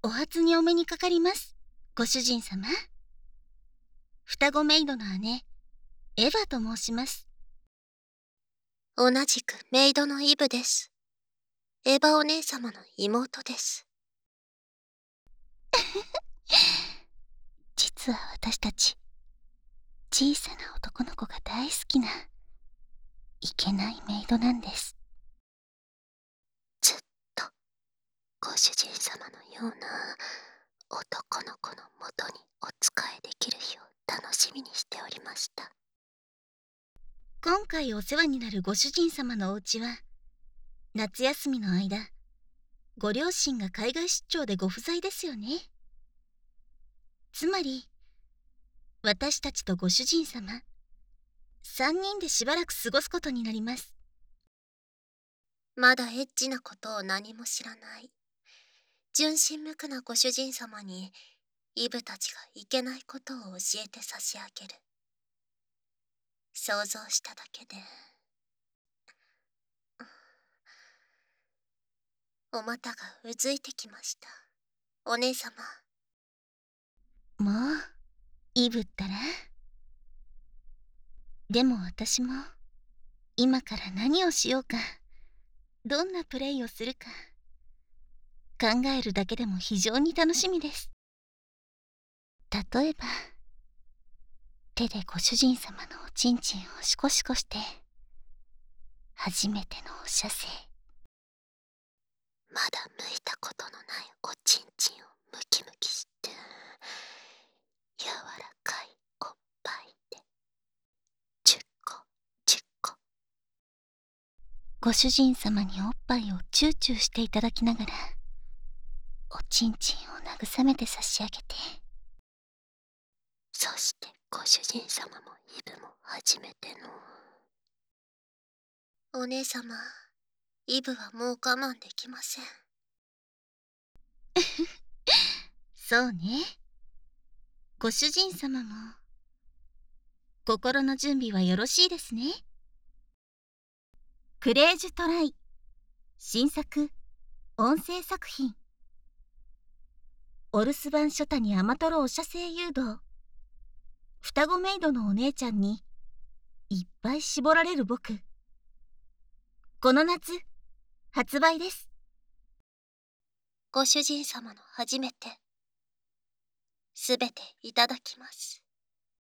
お初にお目にかかります、ご主人様。双子メイドの姉、エヴァと申します。 同じくメイドのイブです。エヴァお姉様の妹です。 実は私たち、小さな男の子が大好きないけないメイドなんです。 ずっとご主人様のような男の子のもとにお仕えできる日を楽しみにしておりました。 今回お世話になるご主人様のお家は、夏休みの間、ご両親が海外出張でご不在ですよね。つまり、私たちとご主人様、3人でしばらく過ごすことになります。 まだエッチなことを何も知らない純真無垢なご主人様にイブたちがいけないことを教えて差し上げる。想像しただけでお股がうずいてきました。お姉様。 もうイブったら。でも私も今から何をしようか、どんなプレイをするか考えるだけでも非常に楽しみです。例えば手でご主人様のおちんちんをシコシコして、初めてのお射精。 まだ剥いたことのないおちんちんをムキムキして柔らかいおっぱいで10個10個。 ご主人様におっぱいをチューチューしていただきながら、おちんちんを慰めて差し上げて、 そしてご主人様もイブも初めての。お姉様、イブはもう我慢できません。 そうね。ご主人様も心の準備はよろしいですね。クレージュトライ新作音声作品、お留守番書谷甘とろお射精誘導、双子メイドのお姉ちゃんにいっぱい絞られる僕、この夏発売です。 ご主人様の初めて、すべていただきます。